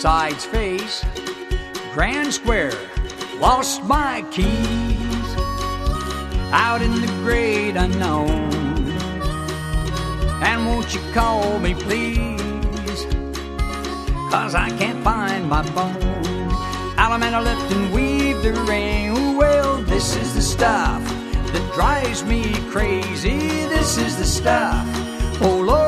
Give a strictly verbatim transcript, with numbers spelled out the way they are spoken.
Riverside's face. Grand Square, lost my keys out in the great unknown. And won't you call me please, 'cause I can't find my phone. Alameda left and weave the rain. Well, this is the stuff that drives me crazy. This is the stuff, oh Lord,